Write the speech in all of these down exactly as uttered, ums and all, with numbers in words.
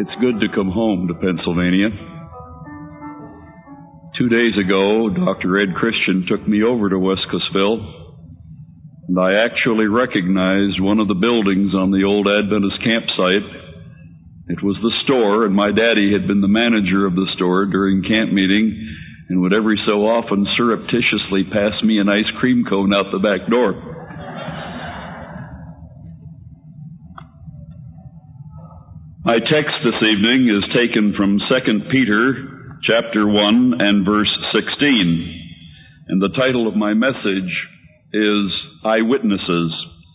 It's good to come home to Pennsylvania. Two days ago, Doctor Ed Christian took me over to Wescosville, and I actually recognized one of the buildings on the old Adventist campsite. It was the store, and my daddy had been the manager of the store during camp meeting and would every so often surreptitiously pass me an ice cream cone out the back door. My text this evening is taken from Second Peter chapter one and verse sixteen, and the title of my message is Eyewitnesses.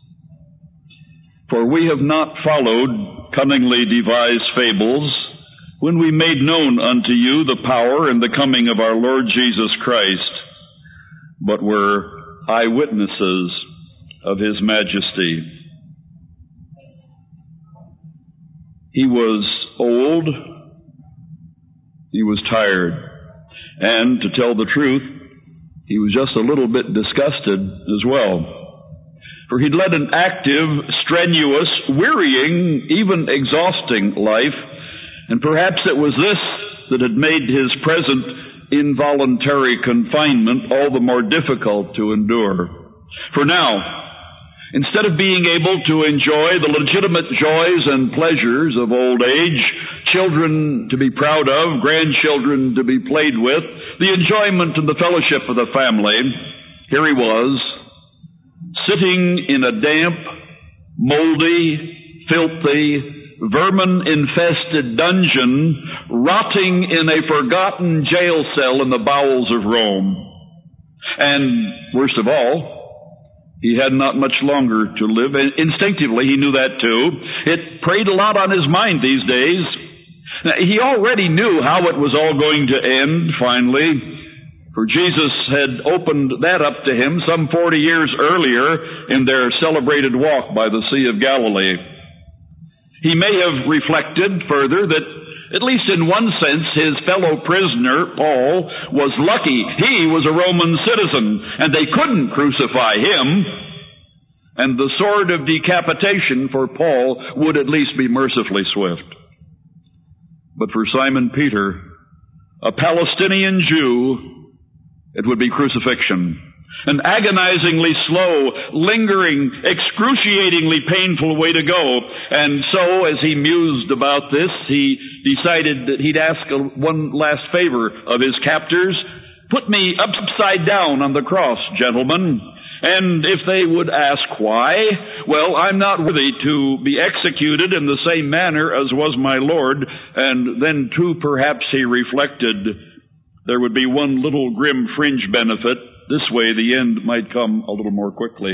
For we have not followed cunningly devised fables when we made known unto you the power and the coming of our Lord Jesus Christ, but were eyewitnesses of His majesty. He was old, he was tired, and to tell the truth, he was just a little bit disgusted as well. For he'd led an active, strenuous, wearying, even exhausting life, and perhaps it was this that had made his present involuntary confinement all the more difficult to endure. For now, instead of being able to enjoy the legitimate joys and pleasures of old age, children to be proud of, grandchildren to be played with, the enjoyment and the fellowship of the family, here he was, sitting in a damp, moldy, filthy, vermin-infested dungeon, rotting in a forgotten jail cell in the bowels of Rome. And, worst of all, he had not much longer to live. Instinctively, he knew that too. It preyed a lot on his mind these days. Now, he already knew how it was all going to end, finally, for Jesus had opened that up to him some forty years earlier in their celebrated walk by the Sea of Galilee. He may have reflected further that, at least in one sense, his fellow prisoner, Paul, was lucky. He was a Roman citizen, and they couldn't crucify him. And the sword of decapitation for Paul would at least be mercifully swift. But for Simon Peter, a Palestinian Jew, it would be crucifixion. An agonizingly slow, lingering, excruciatingly painful way to go. And so, as he mused about this, he decided that he'd ask a, one last favor of his captors. Put me upside down on the cross, gentlemen. And if they would ask why, well, I'm not worthy to be executed in the same manner as was my Lord. And then, too, perhaps he reflected, there would be one little grim fringe benefit. This way, the end might come a little more quickly.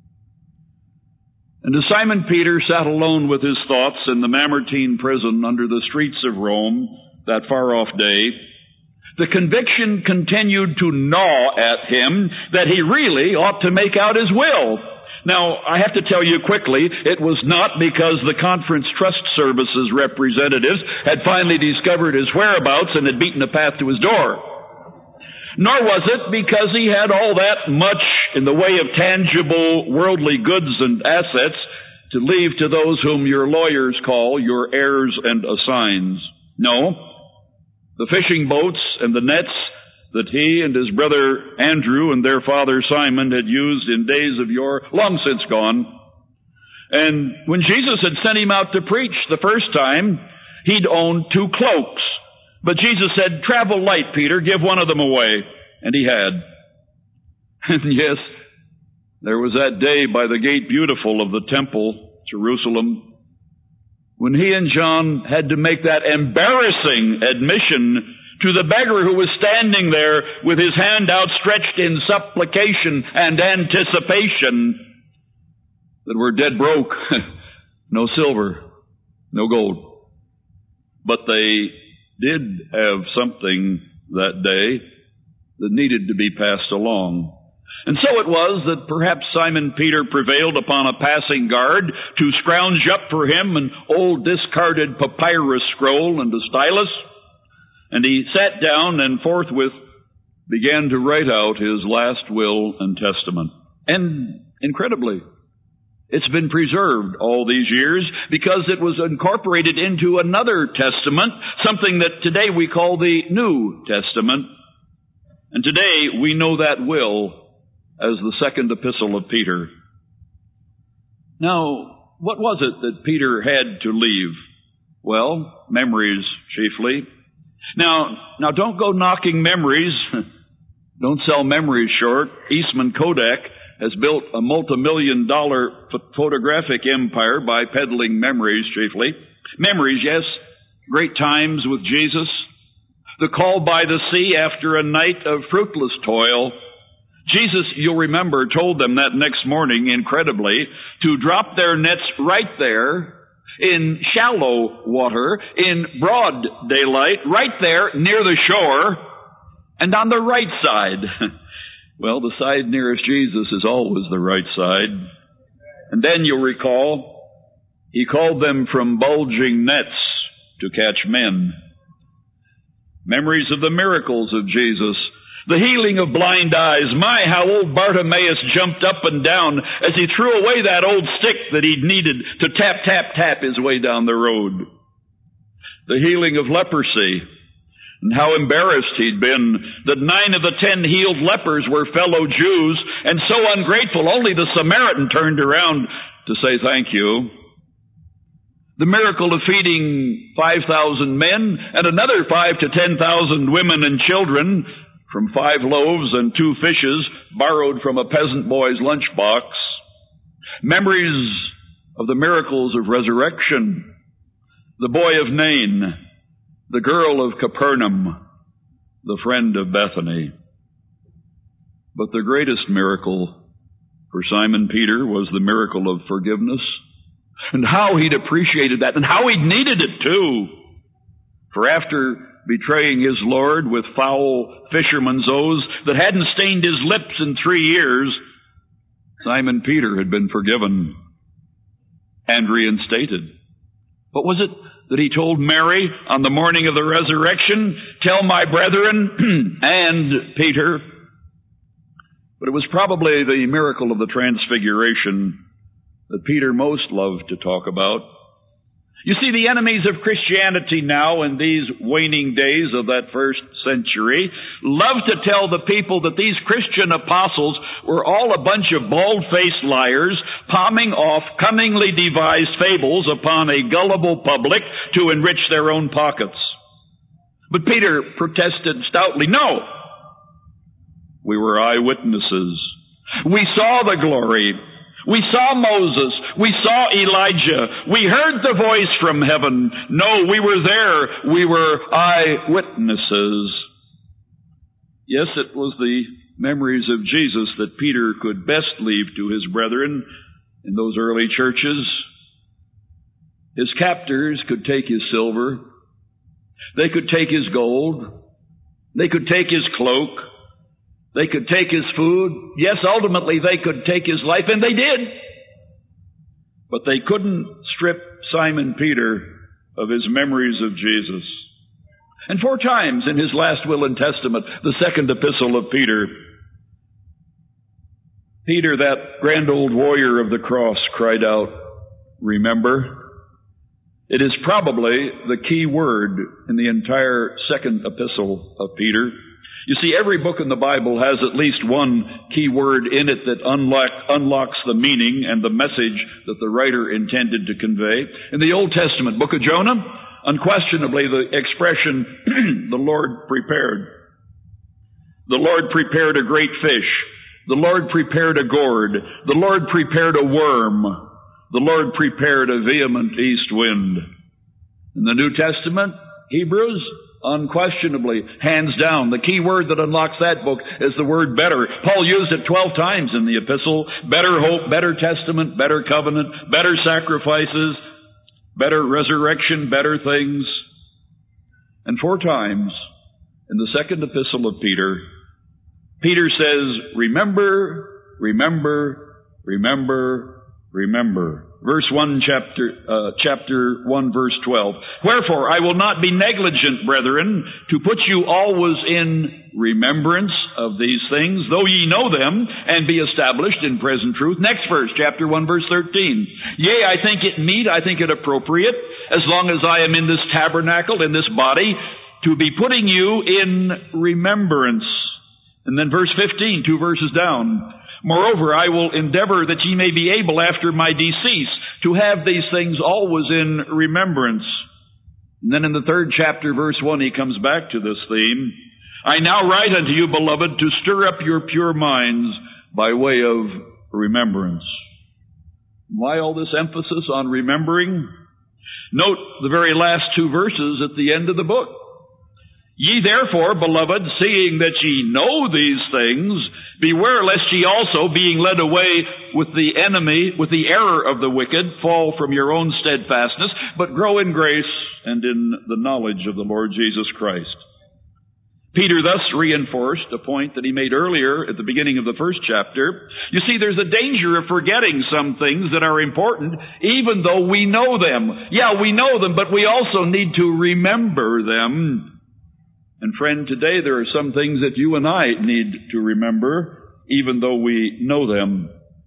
And as Simon Peter sat alone with his thoughts in the Mamertine prison under the streets of Rome that far-off day, the conviction continued to gnaw at him that he really ought to make out his will. Now, I have to tell you quickly, it was not because the Conference Trust Services representatives had finally discovered his whereabouts and had beaten a path to his door. Nor was it because he had all that much in the way of tangible worldly goods and assets to leave to those whom your lawyers call your heirs and assigns. No, the fishing boats and the nets that he and his brother Andrew and their father Simon had used in days of yore, long since gone. And when Jesus had sent him out to preach the first time, he'd owned two cloaks. But Jesus said, travel light, Peter, give one of them away. And he had. And yes, there was that day by the gate beautiful of the temple, Jerusalem, when he and John had to make that embarrassing admission to the beggar who was standing there with his hand outstretched in supplication and anticipation that we're dead broke, no silver, no gold. But they did have something that day that needed to be passed along. And so it was that perhaps Simon Peter prevailed upon a passing guard to scrounge up for him an old discarded papyrus scroll and a stylus, and he sat down and forthwith began to write out his last will and testament. And incredibly, It's been preserved all these years because it was incorporated into another testament, something that today we call the New Testament. And today we know that will as the second epistle of Peter. Now, what was it that Peter had to leave? Well, memories chiefly. Now, now don't go knocking memories. Don't sell memories short. Eastman Kodak has built a multi-million dollar photographic empire by peddling memories chiefly. Memories, yes, great times with Jesus. The call by the sea after a night of fruitless toil. Jesus, you'll remember, told them that next morning, incredibly, to drop their nets right there in shallow water, in broad daylight, right there near the shore, and on the right side. Well, the side nearest Jesus is always the right side. And then you'll recall, he called them from bulging nets to catch men. Memories of the miracles of Jesus. The healing of blind eyes. My, how old Bartimaeus jumped up and down as he threw away that old stick that he'd needed to tap, tap, tap his way down the road. The healing of leprosy. And how embarrassed he'd been that nine of the ten healed lepers were fellow Jews, and so ungrateful only the Samaritan turned around to say thank you. The miracle of feeding five thousand men and another five to ten thousand women and children from five loaves and two fishes borrowed from a peasant boy's lunchbox. Memories of the miracles of resurrection. The boy of Nain. The girl of Capernaum. The friend of Bethany. But the greatest miracle for Simon Peter was the miracle of forgiveness. And how he'd appreciated that, and how he'd needed it too. For after betraying his Lord with foul fisherman's oaths that hadn't stained his lips in three years, Simon Peter had been forgiven and reinstated. What was it that he told Mary on the morning of the resurrection? Tell my brethren and Peter. But it was probably the miracle of the transfiguration that Peter most loved to talk about. You see, the enemies of Christianity now in these waning days of that first century love to tell the people that these Christian apostles were all a bunch of bald-faced liars, palming off cunningly devised fables upon a gullible public to enrich their own pockets. But Peter protested stoutly, no! We were eyewitnesses. We saw the glory. We saw Moses. We saw Elijah. We heard the voice from heaven. No, we were there. We were eyewitnesses. Yes, it was the memories of Jesus that Peter could best leave to his brethren in those early churches. His captors could take his silver. They could take his gold. They could take his cloak. They could take his food. Yes, ultimately they could take his life, and they did. But they couldn't strip Simon Peter of his memories of Jesus. And four times in his last will and testament, the second epistle of Peter, Peter, that grand old warrior of the cross, cried out, remember. It is probably the key word in the entire second epistle of Peter. You see, every book in the Bible has at least one key word in it that unlock, unlocks the meaning and the message that the writer intended to convey. In the Old Testament, book of Jonah, unquestionably the expression, the Lord prepared. The Lord prepared a great fish. The Lord prepared a gourd. The Lord prepared a worm. The Lord prepared a vehement east wind. In the New Testament, Hebrews, unquestionably, hands down, the key word that unlocks that book is the word better. Paul used it twelve times in the epistle. Better hope, better testament, better covenant, better sacrifices, better resurrection, better things. And four times in the second epistle of Peter, Peter says, remember, remember, remember, remember. Verse one, chapter, uh, chapter one, verse twelve. Wherefore, I will not be negligent, brethren, to put you always in remembrance of these things, though ye know them, and be established in present truth. Next verse, chapter one, verse thirteen. Yea, I think it meet, I think it appropriate, as long as I am in this tabernacle, in this body, to be putting you in remembrance. And then verse fifteen, two verses down. Moreover, I will endeavor that ye may be able after my decease to have these things always in remembrance. And then in the third chapter, verse one, he comes back to this theme. I now write unto you, beloved, to stir up your pure minds by way of remembrance. Why all this emphasis on remembering? Note the very last two verses at the end of the book. Ye therefore, beloved, seeing that ye know these things, beware lest ye also, being led away with the enemy, with the error of the wicked, fall from your own steadfastness, but grow in grace and in the knowledge of the Lord Jesus Christ. Peter thus reinforced a point that he made earlier at the beginning of the first chapter. You see, there's a danger of forgetting some things that are important, even though we know them. Yeah, we know them, but we also need to remember them. And friend, today there are some things that you and I need to remember, even though we know them.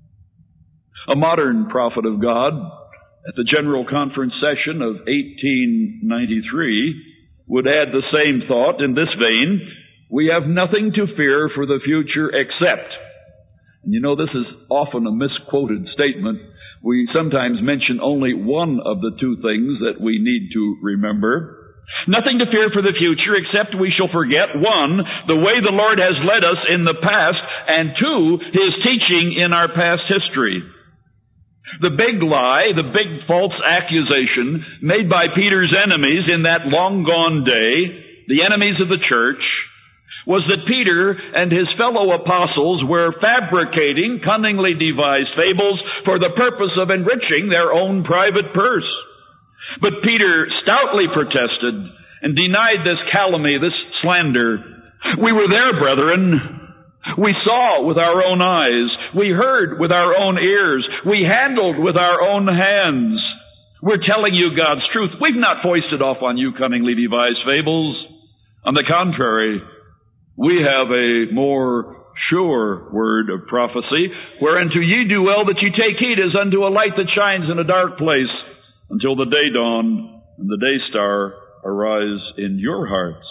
A modern prophet of God, at the General Conference session of eighteen ninety-three, would add the same thought in this vein: we have nothing to fear for the future except. And you know, this is often a misquoted statement. We sometimes mention only one of the two things that we need to remember. Nothing to fear for the future except we shall forget, one, the way the Lord has led us in the past, and two, His teaching in our past history. The big lie, the big false accusation made by Peter's enemies in that long gone day, the enemies of the church, was that Peter and his fellow apostles were fabricating cunningly devised fables for the purpose of enriching their own private purse. But Peter stoutly protested and denied this calumny, this slander. We were there, brethren. We saw with our own eyes. We heard with our own ears. We handled with our own hands. We're telling you God's truth. We've not foisted off on you cunningly devised fables. On the contrary, we have a more sure word of prophecy, whereunto ye do well that ye take heed as unto a light that shines in a dark place, until the day dawn and the day star arise in your hearts.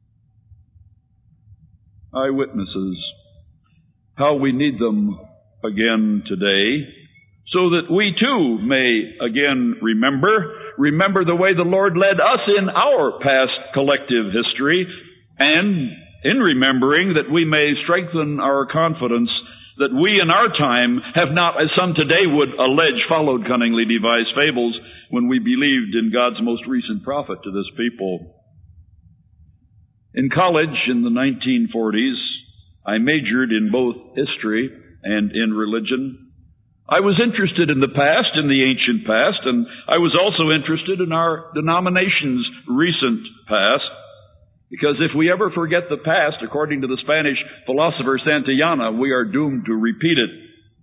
Eyewitnesses, how we need them again today, so that we too may again remember, remember the way the Lord led us in our past collective history, and in remembering that we may strengthen our confidence that we in our time have not, as some today would allege, followed cunningly devised fables when we believed in God's most recent prophet to this people. In college in the nineteen forties, I majored in both history and in religion. I was interested in the past, in the ancient past, and I was also interested in our denomination's recent past. Because if we ever forget the past, according to the Spanish philosopher Santayana, we are doomed to repeat it.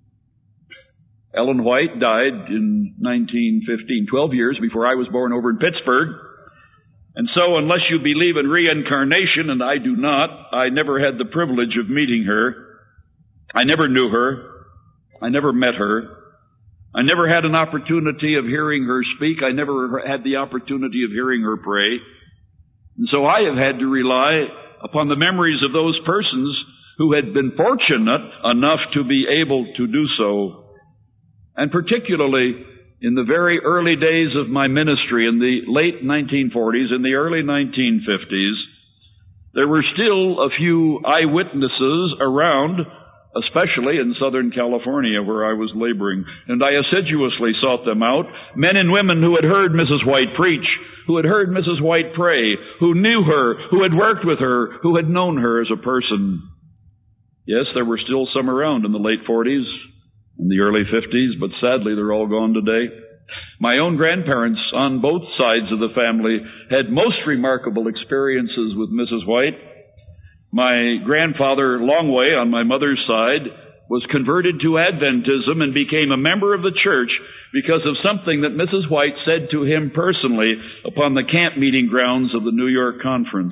Ellen White died in nineteen fifteen, twelve years before I was born over in Pittsburgh. And so unless you believe in reincarnation, and I do not, I never had the privilege of meeting her. I never knew her. I never met her. I never had an opportunity of hearing her speak. I never had the opportunity of hearing her pray. And so I have had to rely upon the memories of those persons who had been fortunate enough to be able to do so. And particularly in the very early days of my ministry, in the late nineteen forties, in the early nineteen fifties, there were still a few eyewitnesses around, especially in Southern California where I was laboring. And I assiduously sought them out, men and women who had heard Missus White preach, who had heard Missus White pray, who knew her, who had worked with her, who had known her as a person. Yes, there were still some around in the late forties, in the early fifties, but sadly they're all gone today. My own grandparents on both sides of the family had most remarkable experiences with Missus White. My grandfather, Longway, on my mother's side, was converted to Adventism and became a member of the church because of something that Missus White said to him personally upon the camp meeting grounds of the New York Conference.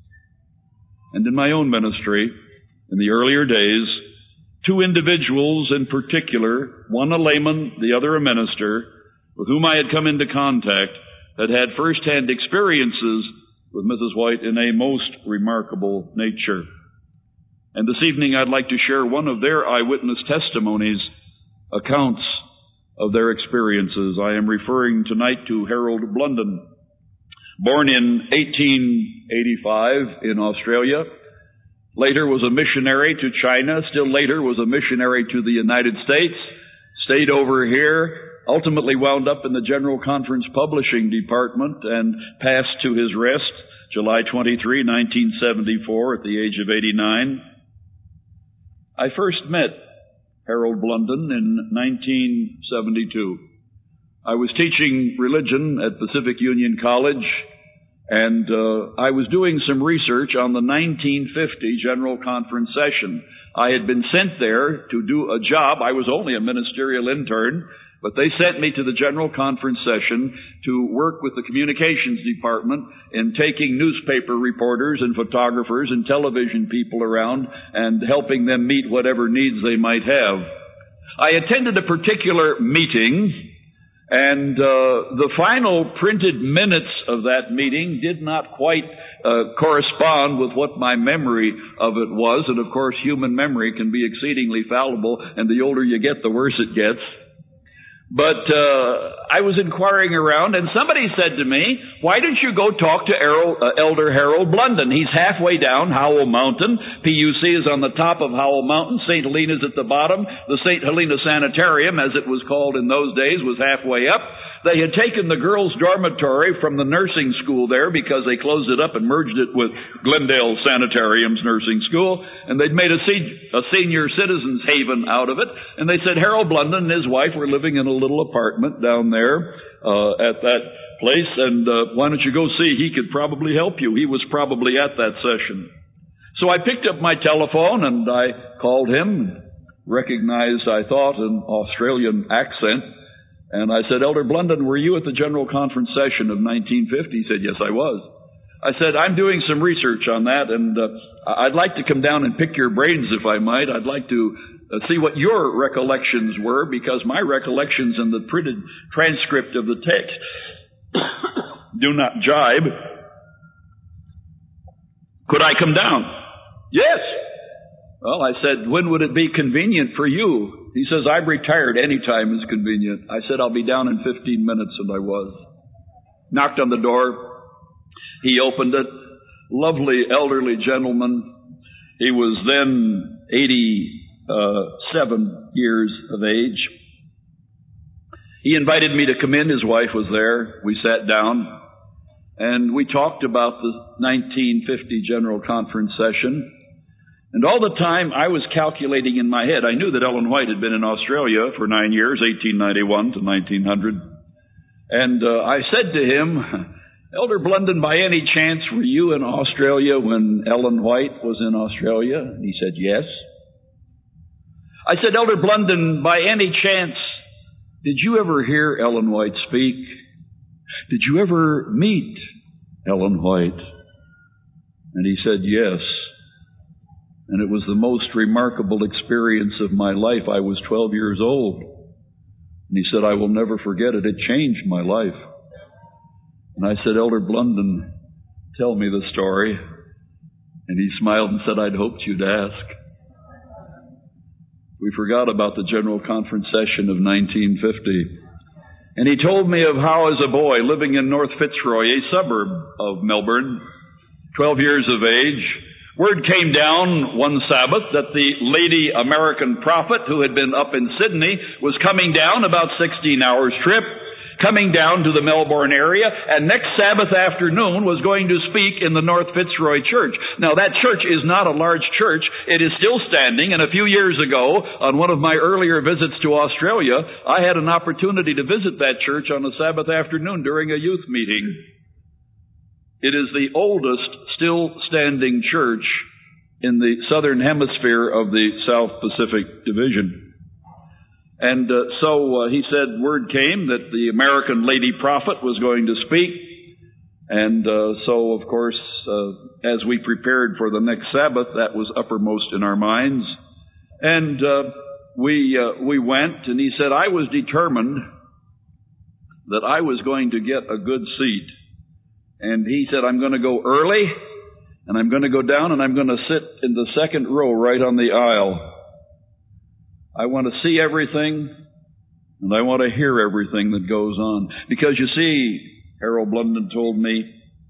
And in my own ministry, in the earlier days, two individuals in particular, one a layman, the other a minister, with whom I had come into contact, had had first-hand experiences with Missus White in a most remarkable nature. And this evening I'd like to share one of their eyewitness testimonies, accounts of their experiences. I am referring tonight to Harold Blunden. Born in eighteen eighty-five in Australia, later was a missionary to China, still later was a missionary to the United States, stayed over here, ultimately wound up in the General Conference Publishing Department and passed to his rest July twenty-third, nineteen seventy-four at the age of eighty-nine. I first met Harold Blunden in nineteen seventy-two. I was teaching religion at Pacific Union College, and uh, I was doing some research on the nineteen fifty General Conference session. I had been sent there to do a job. I was only a ministerial intern, but they sent me to the General Conference session to work with the communications department in taking newspaper reporters and photographers and television people around and helping them meet whatever needs they might have. I attended a particular meeting, and uh, the final printed minutes of that meeting did not quite uh, correspond with what my memory of it was. And of course, human memory can be exceedingly fallible, and the older you get, the worse it gets. But uh, I was inquiring around, and somebody said to me, why don't you go talk to Errol, uh, Elder Harold Blunden? He's halfway down Howell Mountain. P U C is on the top of Howell Mountain. Saint Helena's at the bottom. The Saint Helena Sanitarium, as it was called in those days, was halfway up. They had taken the girls' dormitory from the nursing school there because they closed it up and merged it with Glendale Sanitarium's nursing school, and they'd made a, se- a senior citizens haven out of it. And they said Harold Blunden and his wife were living in a little apartment down there uh, at that place, and uh, why don't you go see? He could probably help you. He was probably at that session. So I picked up my telephone and I called him, recognized, I thought, an Australian accent. And I said, Elder Blunden, were you at the General Conference session of nineteen fifty? He said, yes, I was. I said, I'm doing some research on that, and uh, I'd like to come down and pick your brains, if I might. I'd like to uh, see what your recollections were, because my recollections in the printed transcript of the text do not jibe. Could I come down? Yes. Well, I said, when would it be convenient for you? He says, I'm retired. Any time is convenient. I said, I'll be down in fifteen minutes, and I was. Knocked on the door. He opened it. Lovely elderly gentleman. He was then eighty-seven years of age. He invited me to come in. His wife was there. We sat down, and we talked about the nineteen fifty General Conference session. And all the time I was calculating in my head, I knew that Ellen White had been in Australia for nine years, eighteen ninety-one to nineteen hundred. And uh, I said to him, Elder Blunden, by any chance were you in Australia when Ellen White was in Australia? And he said, yes. I said, Elder Blunden, by any chance, did you ever hear Ellen White speak? Did you ever meet Ellen White? And he said, yes. And it was the most remarkable experience of my life. I was twelve years old. And he said, I will never forget it. It changed my life. And I said, Elder Blunden, tell me the story. And he smiled and said, I'd hoped you'd ask. We forgot about the General Conference session of nineteen fifty. And he told me of how, as a boy living in North Fitzroy, a suburb of Melbourne, twelve years of age, word came down one Sabbath that the lady American prophet who had been up in Sydney was coming down about sixteen hours trip, coming down to the Melbourne area, and next Sabbath afternoon was going to speak in the North Fitzroy Church. Now that church is not a large church. It is still standing, and a few years ago, on one of my earlier visits to Australia, I had an opportunity to visit that church on a Sabbath afternoon during a youth meeting. It is the oldest still standing church in the southern hemisphere of the South Pacific Division. And uh, so uh, he said word came that the American lady prophet was going to speak. And uh, so, of course, uh, as we prepared for the next Sabbath, that was uppermost in our minds. And uh, we uh, we went, and he said, I was determined that I was going to get a good seat. And he said, I'm going to go early, and I'm going to go down, and I'm going to sit in the second row right on the aisle. I want to see everything, and I want to hear everything that goes on. Because you see, Harold Blunden told me,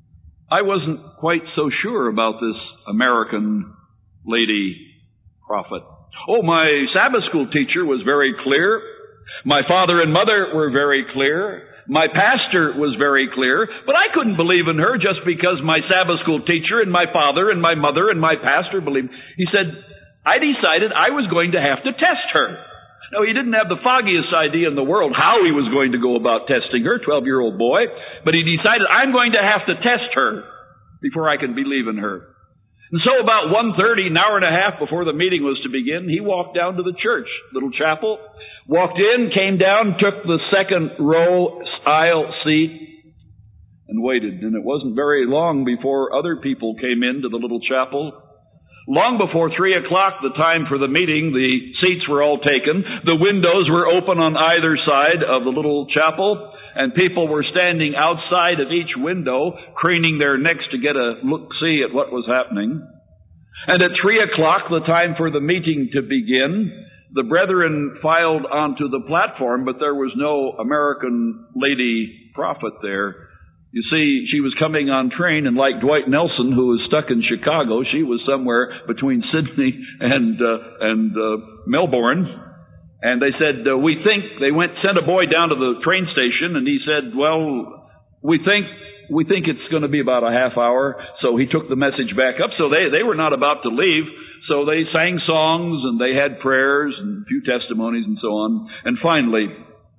I wasn't quite so sure about this American lady prophet. Oh, my Sabbath school teacher was very clear. My father and mother were very clear. My pastor was very clear. But I couldn't believe in her just because my Sabbath school teacher and my father and my mother and my pastor believed. He said, I decided I was going to have to test her. No, he didn't have the foggiest idea in the world how he was going to go about testing her, twelve-year-old boy. But he decided, I'm going to have to test her before I can believe in her. And so about one thirty, an hour and a half before the meeting was to begin, he walked down to the church, little chapel, walked in, came down, took the second row aisle seat, and waited. And it wasn't very long before other people came into the little chapel. Long before three o'clock, the time for the meeting, the seats were all taken. The windows were open on either side of the little chapel, and people were standing outside of each window, craning their necks to get a look-see at what was happening. And at three o'clock, the time for the meeting to begin, the brethren filed onto the platform, but there was no American lady prophet there. You see, she was coming on train, and like Dwight Nelson, who was stuck in Chicago, she was somewhere between Sydney and uh, and uh, Melbourne. And they said, uh, we think, they went, sent a boy down to the train station, and he said, well, we think, we think it's going to be about a half hour. So he took the message back up. So they, they were not about to leave. So they sang songs, and they had prayers, and a few testimonies, and so on. And finally,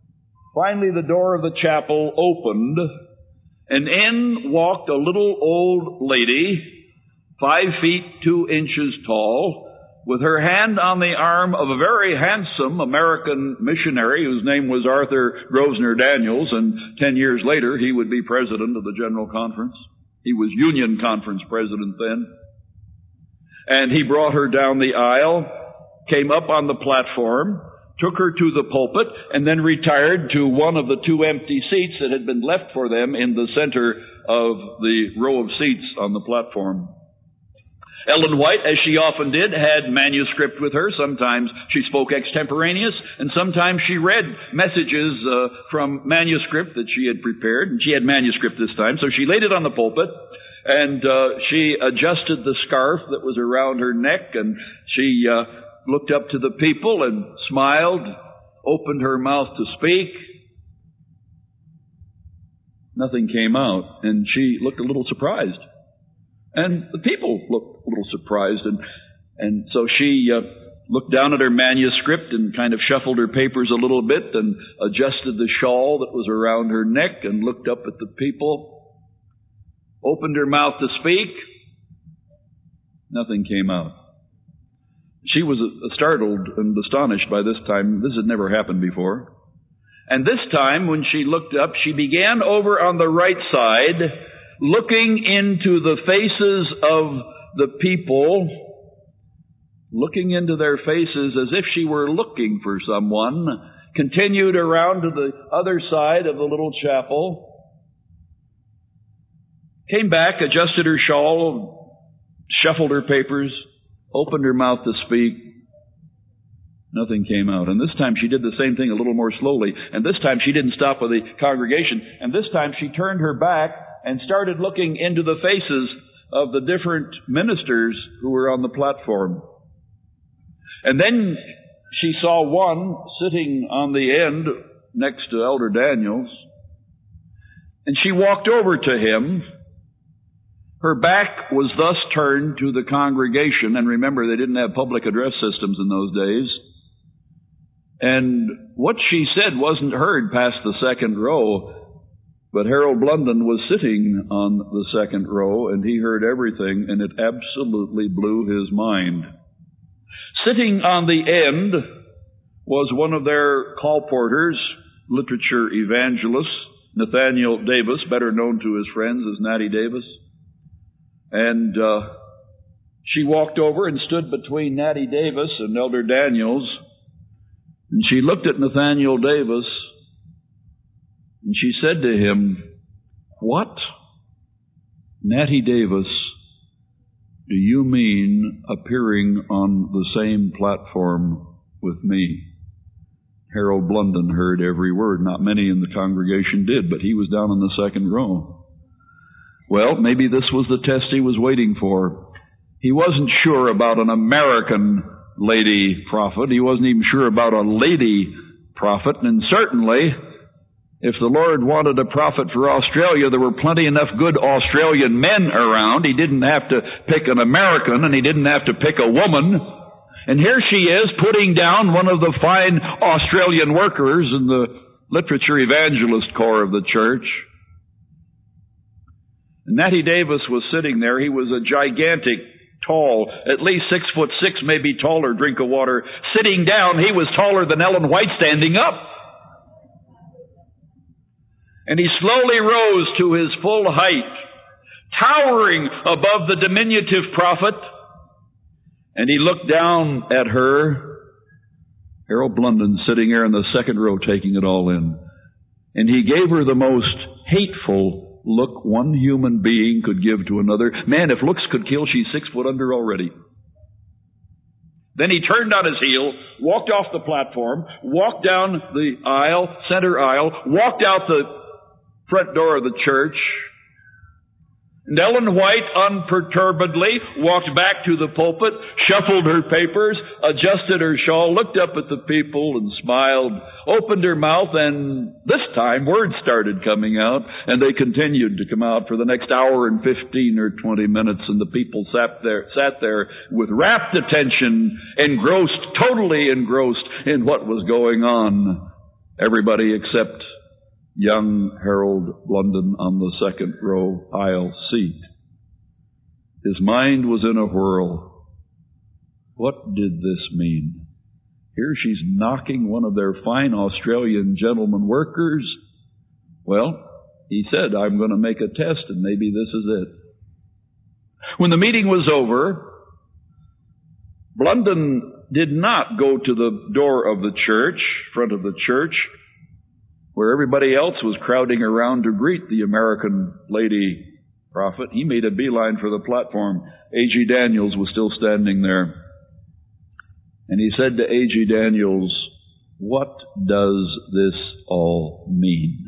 finally the door of the chapel opened, and in walked a little old lady, five feet two inches tall, with her hand on the arm of a very handsome American missionary whose name was Arthur Grosvenor Daniels, and ten years later he would be president of the General Conference. He was Union Conference president then. And he brought her down the aisle, came up on the platform, took her to the pulpit, and then retired to one of the two empty seats that had been left for them in the center of the row of seats on the platform. Ellen White, as she often did, had manuscript with her. Sometimes she spoke extemporaneous, and sometimes she read messages uh, from manuscript that she had prepared, and she had manuscript this time. So she laid it on the pulpit, and uh, she adjusted the scarf that was around her neck, and she uh, looked up to the people and smiled, opened her mouth to speak. Nothing came out, and she looked a little surprised. And the people looked a little surprised, and and so she uh, looked down at her manuscript and kind of shuffled her papers a little bit and adjusted the shawl that was around her neck and looked up at the people, opened her mouth to speak. Nothing came out. She was startled and astonished by this time. This had never happened before. And this time, when she looked up, she began over on the right side, looking into the faces of the people, looking into their faces as if she were looking for someone, continued around to the other side of the little chapel, came back, adjusted her shawl, shuffled her papers, opened her mouth to speak. Nothing came out. And this time she did the same thing a little more slowly. And this time she didn't stop with the congregation. And this time she turned her back and started looking into the faces of the different ministers who were on the platform. And then she saw one sitting on the end next to Elder Daniels. And she walked over to him. Her back was thus turned to the congregation. And remember, they didn't have public address systems in those days. And what she said wasn't heard past the second row. But Harold Blunden was sitting on the second row, and he heard everything, and it absolutely blew his mind. Sitting on the end was one of their colporteurs, literature evangelist, Nathaniel Davis, better known to his friends as Natty Davis. And uh, she walked over and stood between Natty Davis and Elder Daniels, and she looked at Nathaniel Davis, and she said to him, "What, Natty Davis, do you mean appearing on the same platform with me?" Harold Blunden heard every word. Not many in the congregation did, but he was down in the second row. Well, maybe this was the test he was waiting for. He wasn't sure about an American lady prophet. He wasn't even sure about a lady prophet. And certainly, if the Lord wanted a prophet for Australia, there were plenty enough good Australian men around. He didn't have to pick an American, and he didn't have to pick a woman. And here she is putting down one of the fine Australian workers in the literature evangelist corps of the church. And Natty Davis was sitting there. He was a gigantic, tall, at least six foot six, maybe taller drink of water. Sitting down, he was taller than Ellen White standing up. And he slowly rose to his full height, towering above the diminutive prophet. And he looked down at her, Harold Blunden, sitting there in the second row taking it all in. And he gave her the most hateful look one human being could give to another. Man, if looks could kill, she's six foot under already. Then he turned on his heel, walked off the platform, walked down the aisle, center aisle, walked out the front door of the church. And Ellen White unperturbedly walked back to the pulpit, shuffled her papers, adjusted her shawl, looked up at the people and smiled, opened her mouth, and this time words started coming out, and they continued to come out for the next hour and fifteen or twenty minutes, and the people sat there, sat there with rapt attention, engrossed, totally engrossed in what was going on. Everybody except young Harold Blunden on the second row aisle seat. His mind was in a whirl. What did this mean? Here she's knocking one of their fine Australian gentleman workers. Well, he said, "I'm going to make a test, and maybe this is it." When the meeting was over, Blunden did not go to the door of the church, front of the church, where everybody else was crowding around to greet the American lady prophet. He made a beeline for the platform. A G Daniels was still standing there. And he said to A G Daniels, "What does this all mean?"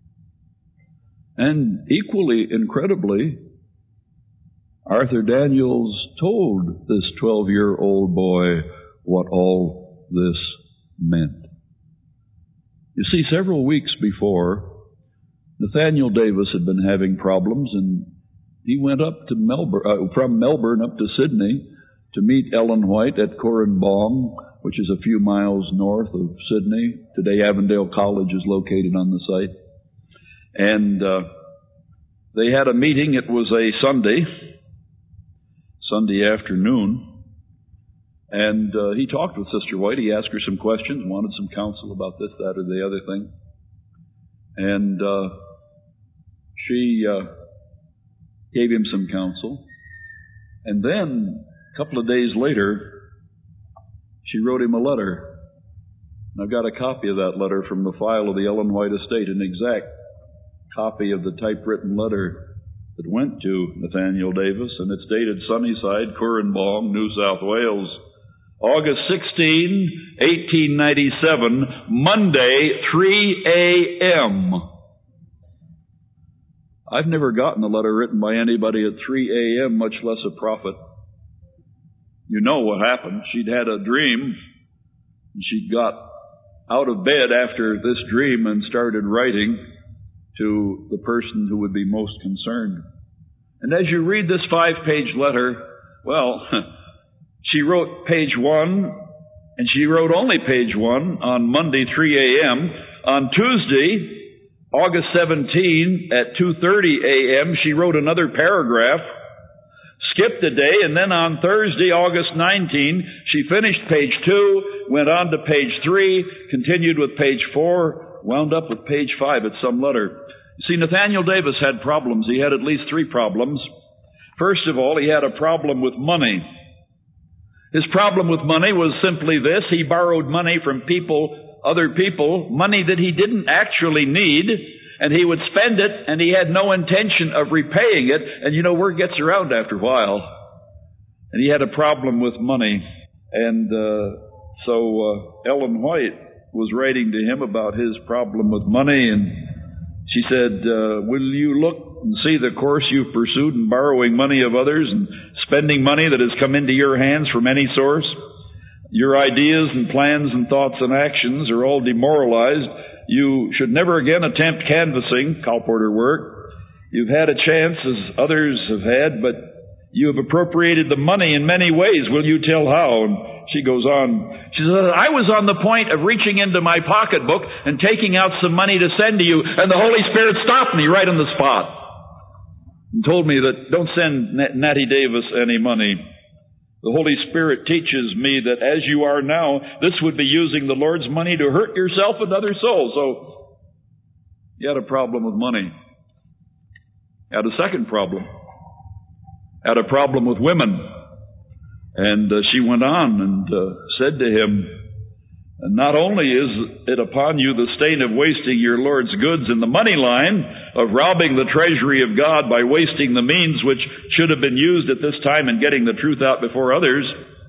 And equally incredibly, Arthur Daniels told this twelve-year-old boy what all this meant. You see, several weeks before, Nathaniel Davis had been having problems, and he went up to Melbourne, uh, from Melbourne up to Sydney to meet Ellen White at Corranbong, which is a few miles north of Sydney. Today, Avondale College is located on the site. And uh, they had a meeting. It was a Sunday, Sunday afternoon. And uh, he talked with Sister White. He asked her some questions, wanted some counsel about this, that, or the other thing. And uh, she uh, gave him some counsel. And then, a couple of days later, she wrote him a letter. And I've got a copy of that letter from the file of the Ellen White estate, an exact copy of the typewritten letter that went to Nathaniel Davis. And it's dated Sunnyside, Corranbong, New South Wales, August sixteenth, eighteen ninety-seven, Monday, three a.m. I've never gotten a letter written by anybody at three a.m., much less a prophet. You know what happened. She'd had a dream, and she got out of bed after this dream and started writing to the person who would be most concerned. And as you read this five-page letter, well, she wrote page one, and she wrote only page one on Monday, three a.m. On Tuesday, August seventeenth at two thirty a.m., she wrote another paragraph, skipped a day, and then on Thursday, August nineteenth, she finished page two, went on to page three, continued with page four, wound up with page five at some letter. You see, Nathaniel Davis had problems. He had at least three problems. First of all, he had a problem with money. His problem with money was simply this: he borrowed money from people, other people, money that he didn't actually need, and he would spend it, and he had no intention of repaying it. And you know, word gets around after a while. And he had a problem with money. And uh, so uh, Ellen White was writing to him about his problem with money, and she said, uh, will you look and see the course you've pursued in borrowing money of others and spending money that has come into your hands from any source? Your ideas and plans and thoughts and actions are all demoralized. You should never again attempt canvassing, colporteur work. You've had a chance, as others have had, but you have appropriated the money in many ways. Will you tell how? And she goes on. She says, I was on the point of reaching into my pocketbook and taking out some money to send to you, and the Holy Spirit stopped me right on the spot and told me that don't send Natty Davis any money. The Holy Spirit teaches me that as you are now, this would be using the Lord's money to hurt yourself and other souls. So, you had a problem with money. You had a second problem. Had a problem with women. And uh, she went on and uh, said to him, not only is it upon you the stain of wasting your Lord's goods in the money line, of robbing the treasury of God by wasting the means which should have been used at this time in getting the truth out before others,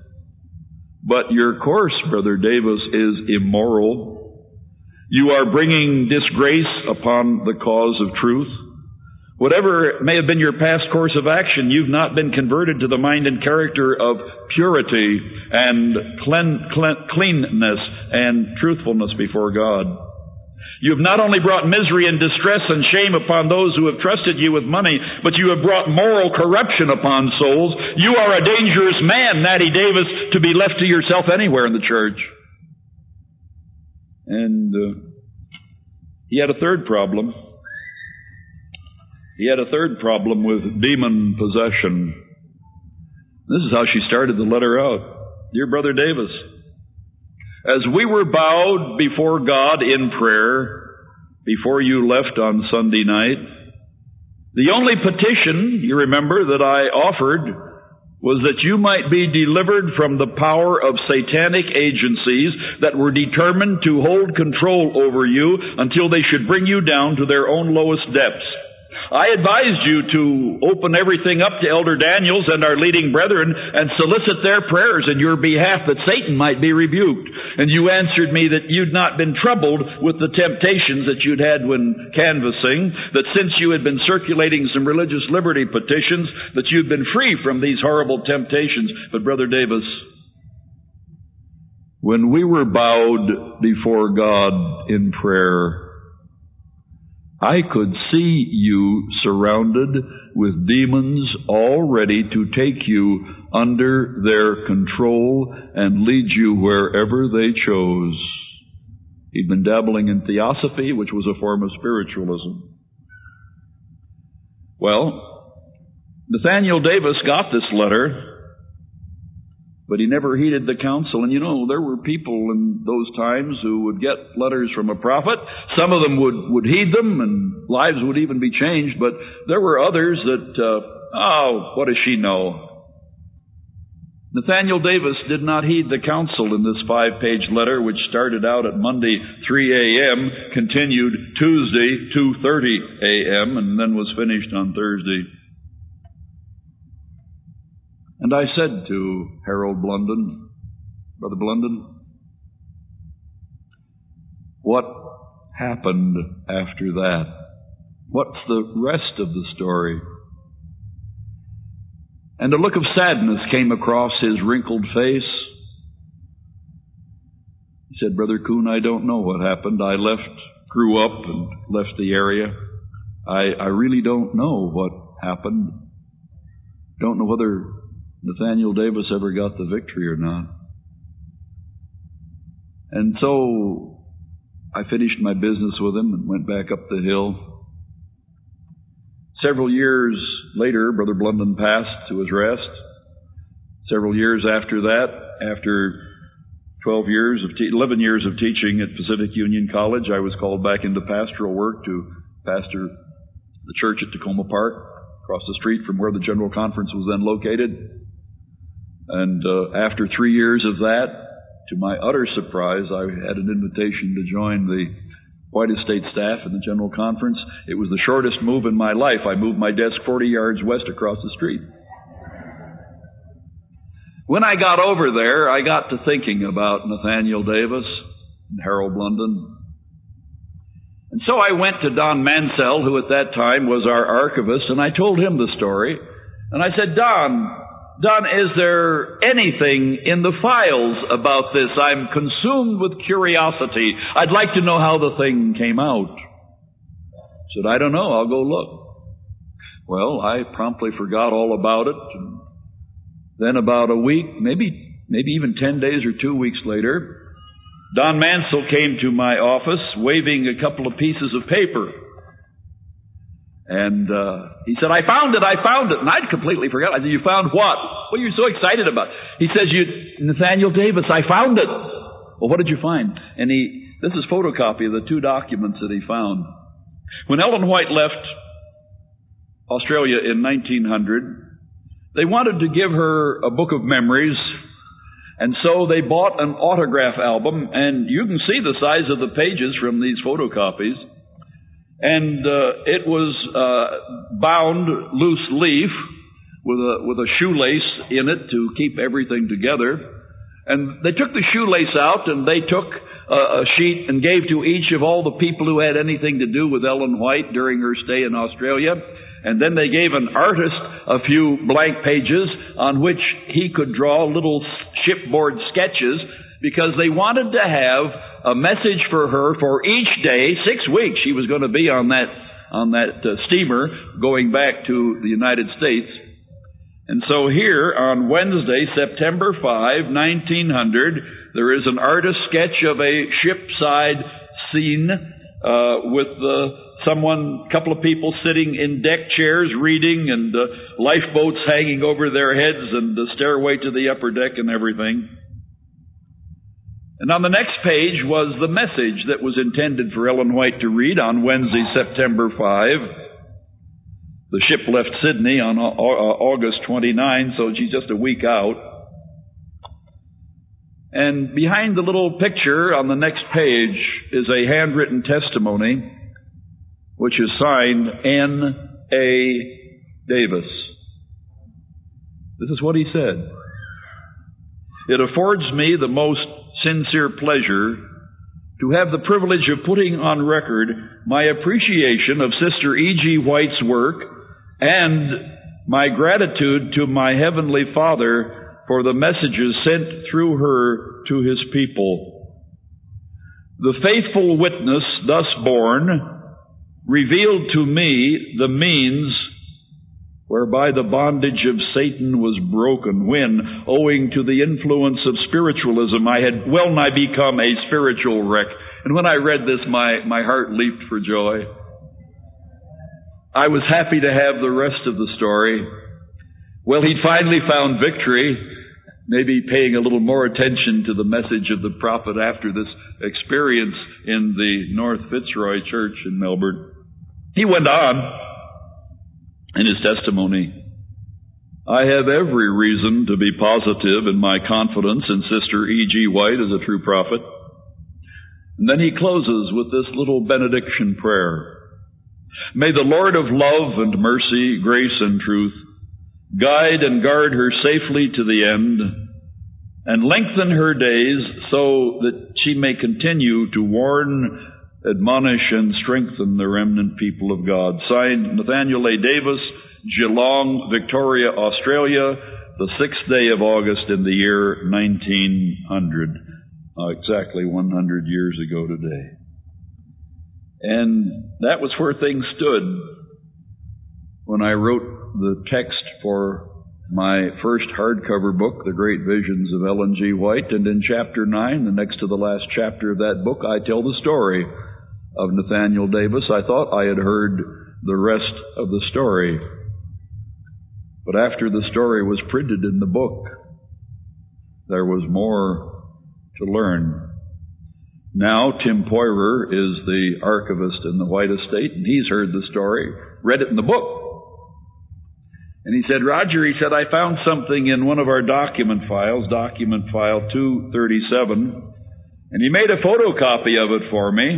but your course, Brother Davis, is immoral. You are bringing disgrace upon the cause of truth. Whatever may have been your past course of action, you've not been converted to the mind and character of purity and clean, clean, cleanness and truthfulness before God. You have not only brought misery and distress and shame upon those who have trusted you with money, but you have brought moral corruption upon souls. You are a dangerous man, Natty Davis, to be left to yourself anywhere in the church. And uh, he had a third problem. He had a third problem with demon possession. This is how she started the letter out. Dear Brother Davis, as we were bowed before God in prayer before you left on Sunday night, the only petition, you remember, that I offered was that you might be delivered from the power of satanic agencies that were determined to hold control over you until they should bring you down to their own lowest depths. I advised you to open everything up to Elder Daniels and our leading brethren and solicit their prayers in your behalf that Satan might be rebuked. And you answered me that you'd not been troubled with the temptations that you'd had when canvassing, that since you had been circulating some religious liberty petitions, that you'd been free from these horrible temptations. But Brother Davis, when we were bowed before God in prayer, I could see you surrounded with demons all ready to take you under their control and lead you wherever they chose. He'd been dabbling in theosophy, which was a form of spiritualism. Well, Nathaniel Davis got this letter, but he never heeded the counsel. And you know, there were people in those times who would get letters from a prophet. Some of them would, would heed them, and lives would even be changed. But there were others that, uh, oh, what does she know? Nathaniel Davis did not heed the counsel in this five-page letter, which started out at Monday, three a.m., continued Tuesday, two thirty a.m., and then was finished on Thursday. And I said to Harold Blunden, Brother Blunden, what happened after that? What's the rest of the story? And a look of sadness came across his wrinkled face. He said, Brother Kuhn, I don't know what happened. I left, grew up and left the area. I, I really don't know what happened. Don't know whether Nathaniel Davis ever got the victory or not. And so I finished my business with him and went back up the hill. Several years later, Brother Blunden passed to his rest. Several years after that, after twelve years of te- eleven years of teaching at Pacific Union College, I was called back into pastoral work to pastor the church at Tacoma Park, across the street from where the General Conference was then located. And uh, after three years of that, to my utter surprise, I had an invitation to join the White Estate staff in the General Conference. It was the shortest move in my life. I moved my desk forty yards west across the street. When I got over there, I got to thinking about Nathaniel Davis and Harold Blunden. And so I went to Don Mansell, who at that time was our archivist, and I told him the story. And I said, Don, Don, is there anything in the files about this? I'm consumed with curiosity. I'd like to know how the thing came out. I said, I don't know. I'll go look. Well, I promptly forgot all about it. And then about a week, maybe maybe even ten days or two weeks later, Don Mansell came to my office waving a couple of pieces of paper. And uh, he said, I found it, I found it. And I'd completely forgotten. I said, you found what? What are you so excited about? He says, you, Nathaniel Davis, I found it. Well, what did you find? And he, this is a photocopy of the two documents that he found. When Ellen White left Australia in nineteen hundred, they wanted to give her a book of memories, and so they bought an autograph album, and you can see the size of the pages from these photocopies. And uh, it was uh, bound loose leaf with a with a shoelace in it to keep everything together. And they took the shoelace out, and they took a, a sheet and gave to each of all the people who had anything to do with Ellen White during her stay in Australia. And then they gave an artist a few blank pages on which he could draw little shipboard sketches, because they wanted to have a message for her for each day, six weeks she was going to be on that on that uh, steamer going back to the United States. And so here on Wednesday, September fifth, nineteen hundred, there is an artist sketch of a shipside scene uh, with the Someone, a couple of people sitting in deck chairs reading, and uh, lifeboats hanging over their heads, and the stairway to the upper deck and everything. And on the next page was the message that was intended for Ellen White to read on Wednesday, September fifth. The ship left Sydney on uh, August twenty-ninth, so she's just a week out. And behind the little picture on the next page is a handwritten testimony, which is signed N A Davis. This is what he said. It affords me the most sincere pleasure to have the privilege of putting on record my appreciation of Sister E G. White's work and my gratitude to my Heavenly Father for the messages sent through her to His people. The faithful witness thus born revealed to me the means whereby the bondage of Satan was broken when, owing to the influence of spiritualism, I had well nigh become a spiritual wreck. And when I read this, my, my heart leaped for joy. I was happy to have the rest of the story. Well, he'd finally found victory, maybe paying a little more attention to the message of the prophet after this experience in the North Fitzroy Church in Melbourne. He went on in his testimony, I have every reason to be positive in my confidence in Sister E G. White as a true prophet. And then he closes with this little benediction prayer. May the Lord of love and mercy, grace and truth, guide and guard her safely to the end, and lengthen her days so that she may continue to warn, admonish, and strengthen the remnant people of God. Signed, Nathaniel A. Davis, Geelong, Victoria, Australia, the sixth day of August in the year nineteen hundred. Uh, exactly one hundred years ago today. And that was where things stood when I wrote the text for my first hardcover book, The Great Visions of Ellen G. White, and in chapter nine, the next to the last chapter of that book, I tell the story of Nathaniel Davis. I thought I had heard the rest of the story. But after the story was printed in the book, there was more to learn. Now, Tim Poirer is the archivist in the White Estate, and he's heard the story, read it in the book. And he said, Roger, he said, I found something in one of our document files, document file two thirty-seven, and he made a photocopy of it for me.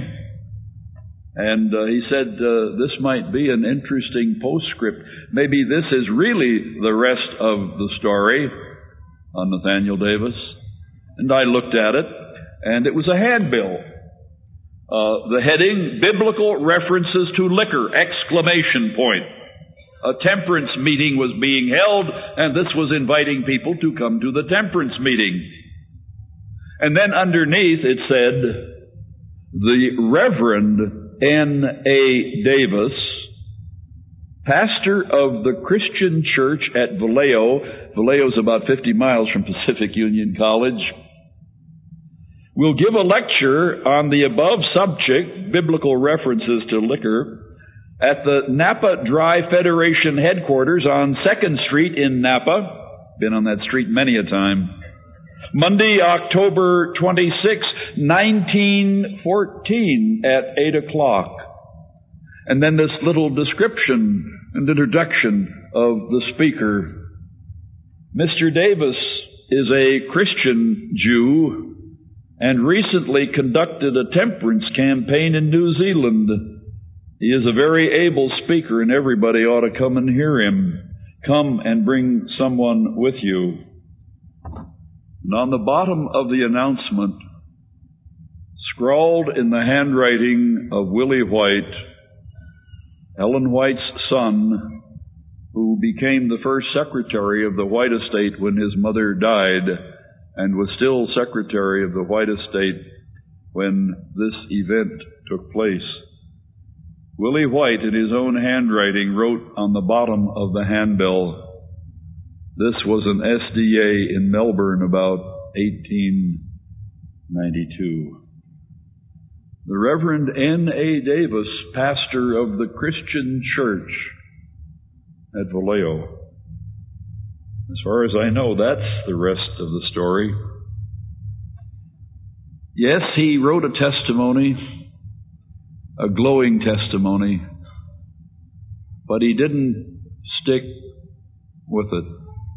And uh, he said, uh, this might be an interesting postscript. Maybe this is really the rest of the story on Nathaniel Davis. And I looked at it, and it was a handbill. Uh, the heading, Biblical References to Liquor, exclamation point. A temperance meeting was being held, and this was inviting people to come to the temperance meeting. And then underneath it said, the Reverend N A Davis, pastor of the Christian Church at Vallejo. Vallejo is about fifty miles from Pacific Union College, will give a lecture on the above subject, biblical references to liquor, at the Napa Dry Federation headquarters on second Street in Napa. Been on that street many a time. Monday, October twenty-sixth, nineteen fourteen at eight o'clock. And then this little description and introduction of the speaker. Mister Davis is a Christian Jew and recently conducted a temperance campaign in New Zealand. He is a very able speaker, and everybody ought to come and hear him. Come and bring someone with you. And on the bottom of the announcement, scrawled in the handwriting of Willie White, Ellen White's son, who became the first secretary of the White Estate when his mother died, and was still secretary of the White Estate when this event took place. Willie White, in his own handwriting, wrote on the bottom of the handbill, this was an S D A in Melbourne about eighteen ninety-two. The Reverend N A Davis, pastor of the Christian Church at Vallejo. As far as I know, that's the rest of the story. Yes, he wrote a testimony, a glowing testimony, but he didn't stick with it.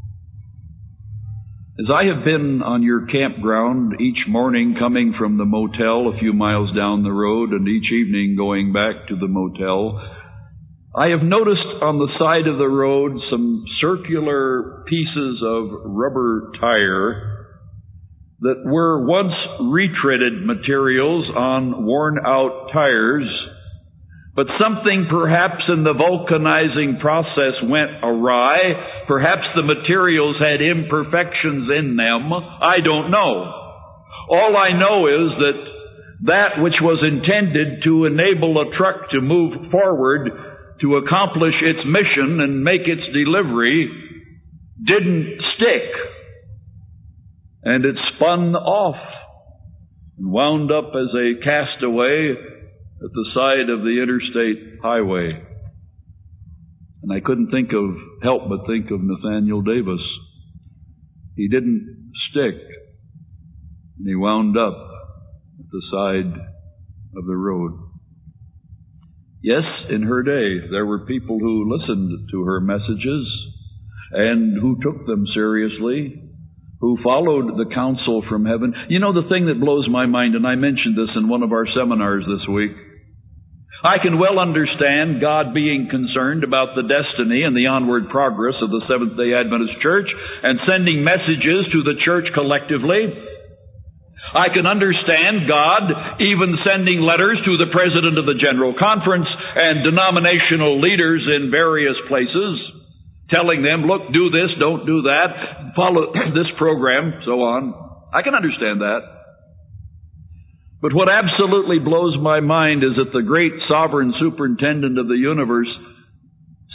As I have been on your campground each morning coming from the motel a few miles down the road and each evening going back to the motel, I have noticed on the side of the road some circular pieces of rubber tire that were once retreaded materials on worn-out tires, but something perhaps in the vulcanizing process went awry. Perhaps the materials had imperfections in them. I don't know. All I know is that that which was intended to enable a truck to move forward to accomplish its mission and make its delivery didn't stick. And it spun off and wound up as a castaway at the side of the interstate highway. And I couldn't think of, help but think of Nathaniel Davis. He didn't stick, and he wound up at the side of the road. Yes, in her day, there were people who listened to her messages and who took them seriously, who followed the counsel from heaven. You know, the thing that blows my mind, and I mentioned this in one of our seminars this week, I can well understand God being concerned about the destiny and the onward progress of the Seventh-day Adventist Church and sending messages to the church collectively. I can understand God even sending letters to the President of the General Conference and denominational leaders in various places, telling them, look, do this, don't do that, follow this program, so on. I can understand that. But what absolutely blows my mind is that the great sovereign superintendent of the universe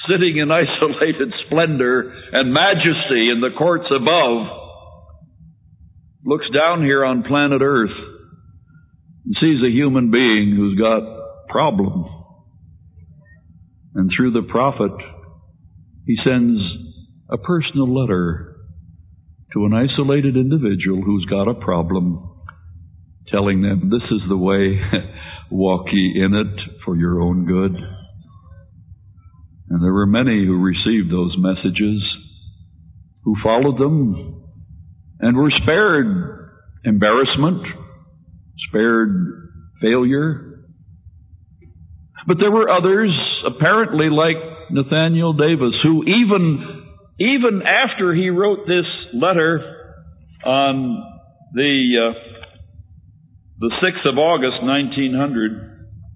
sitting in isolated splendor and majesty in the courts above, looks down here on planet Earth and sees a human being who's got problems. And through the prophet, he sends a personal letter to an isolated individual who's got a problem, telling them, this is the way, walk ye in it for your own good. And there were many who received those messages, who followed them, and were spared embarrassment, spared failure. But there were others, apparently like Nathaniel Davis, who even, even after he wrote this letter on the, uh, the sixth of August, nineteen hundred,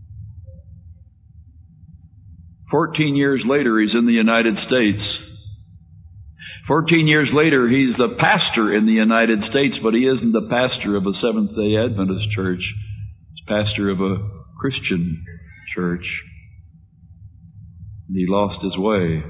Fourteen years later, he's in the United States. Fourteen years later, he's the pastor in the United States, but he isn't the pastor of a Seventh-day Adventist church. He's pastor of a Christian church. And he lost his way.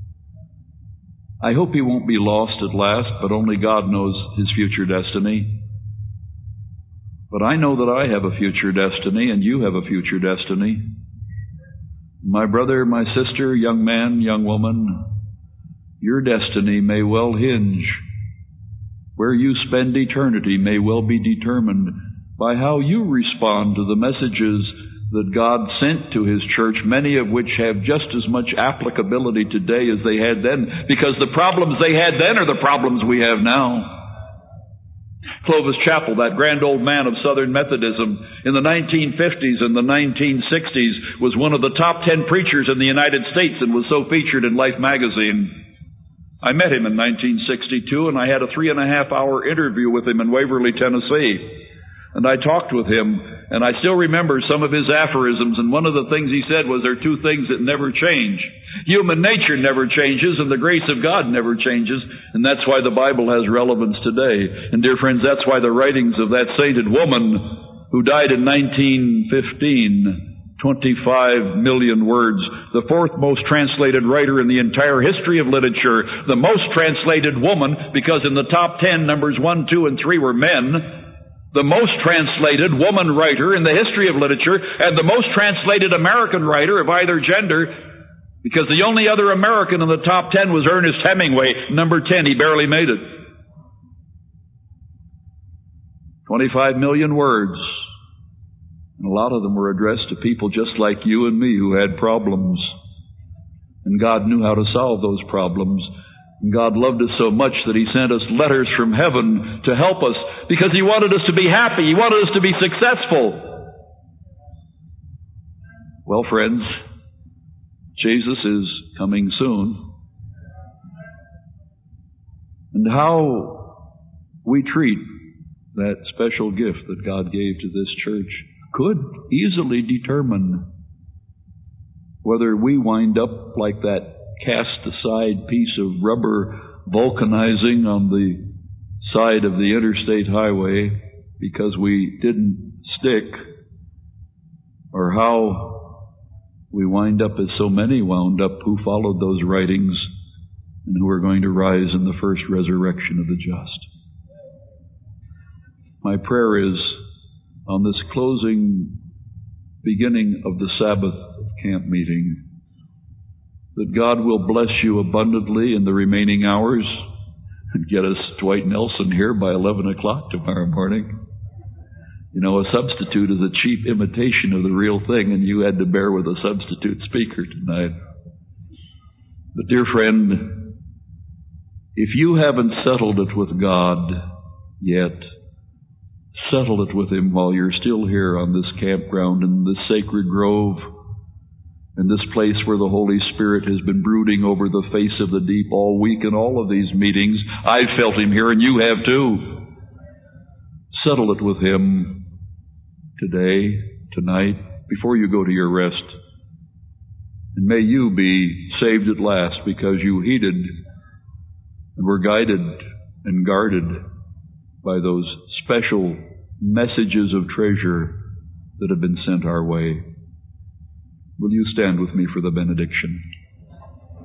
I hope he won't be lost at last, but only God knows his future destiny. But I know that I have a future destiny, and you have a future destiny. My brother, my sister, young man, young woman, your destiny may well hinge. Where you spend eternity may well be determined by how you respond to the messages that God sent to His church, many of which have just as much applicability today as they had then, because the problems they had then are the problems we have now. Clovis Chappell, that grand old man of Southern Methodism, in the nineteen fifties and the nineteen sixties was one of the top ten preachers in the United States and was so featured in Life magazine. I met him in nineteen sixty-two, and I had a three and a half hour interview with him in Waverly, Tennessee. And I talked with him, and I still remember some of his aphorisms, and one of the things he said was, there are two things that never change. Human nature never changes, and the grace of God never changes, and that's why the Bible has relevance today. And dear friends, that's why the writings of that sainted woman who died in nineteen fifteen, twenty-five million words, the fourth most translated writer in the entire history of literature, the most translated woman, because in the top ten, numbers one, two, and three were men, the most translated woman writer in the history of literature, and the most translated American writer of either gender, because the only other American in the top ten was Ernest Hemingway, number ten. He barely made it. twenty-five million words. And a lot of them were addressed to people just like you and me who had problems. And God knew how to solve those problems. And God loved us so much that He sent us letters from heaven to help us, because He wanted us to be happy. He wanted us to be successful. Well, friends, Jesus is coming soon. And how we treat that special gift that God gave to this church could easily determine whether we wind up like that cast-aside piece of rubber vulcanizing on the side of the interstate highway because we didn't stick, or how we wind up as so many wound up who followed those writings and who are going to rise in the first resurrection of the just. My prayer is, on this closing beginning of the Sabbath camp meeting, that God will bless you abundantly in the remaining hours and get us Dwight Nelson here by eleven o'clock tomorrow morning. You know, a substitute is a cheap imitation of the real thing, and you had to bear with a substitute speaker tonight. But dear friend, if you haven't settled it with God yet, settle it with Him while you're still here on this campground in this sacred grove, in this place where the Holy Spirit has been brooding over the face of the deep all week in all of these meetings. I've felt Him here, and you have too. Settle it with Him today, tonight, before you go to your rest. And may you be saved at last because you heeded and were guided and guarded by those special messages of treasure that have been sent our way. Will you stand with me for the benediction?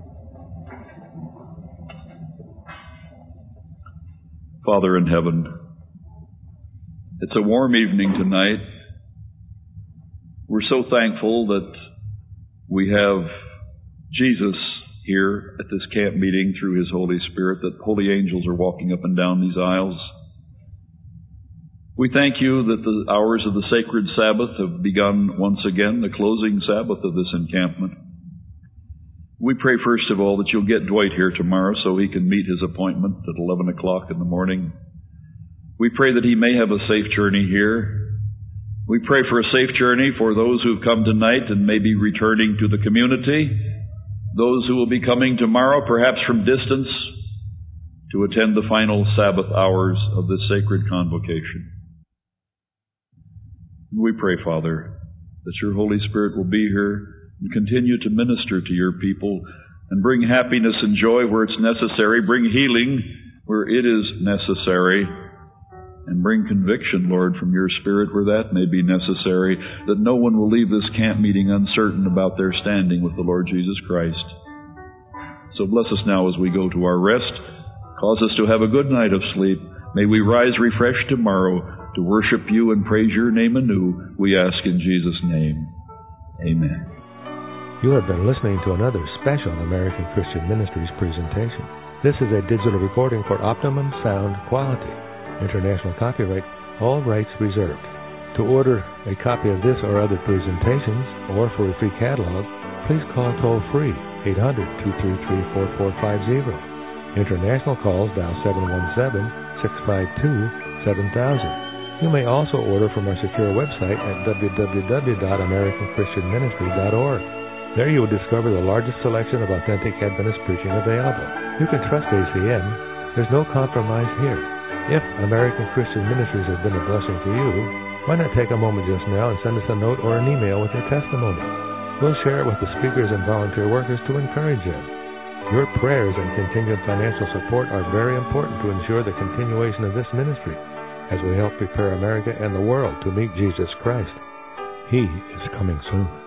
Father in heaven, it's a warm evening tonight. We're so thankful that we have Jesus here at this camp meeting through His Holy Spirit, that holy angels are walking up and down these aisles. We thank you that the hours of the sacred Sabbath have begun once again, the closing Sabbath of this encampment. We pray first of all that you'll get Dwight here tomorrow so he can meet his appointment at eleven o'clock in the morning. We pray that he may have a safe journey here. We pray for a safe journey for those who've come tonight and may be returning to the community, those who will be coming tomorrow, perhaps from distance, to attend the final Sabbath hours of this sacred convocation. We pray, Father, that your Holy Spirit will be here and continue to minister to your people and bring happiness and joy where it's necessary, bring healing where it is necessary, and bring conviction, Lord, from your Spirit where that may be necessary, that no one will leave this camp meeting uncertain about their standing with the Lord Jesus Christ. So bless us now as we go to our rest. Cause us to have a good night of sleep. May we rise refreshed tomorrow to worship you and praise your name anew, we ask in Jesus' name. Amen. You have been listening to another special American Christian Ministries presentation. This is a digital recording for optimum sound quality. International copyright, all rights reserved. To order a copy of this or other presentations, or for a free catalog, please call toll-free eight hundred, two three three, four four five zero. International calls dial seven one seven, six five two, seven thousand. You may also order from our secure website at w w w dot american christian ministry dot org. There you will discover the largest selection of authentic Adventist preaching available. You can trust A C M. There's no compromise here. If American Christian Ministries has been a blessing to you, why not take a moment just now and send us a note or an email with your testimony? We'll share it with the speakers and volunteer workers to encourage them. Your prayers and continued financial support are very important to ensure the continuation of this ministry as we help prepare America and the world to meet Jesus Christ. He is coming soon.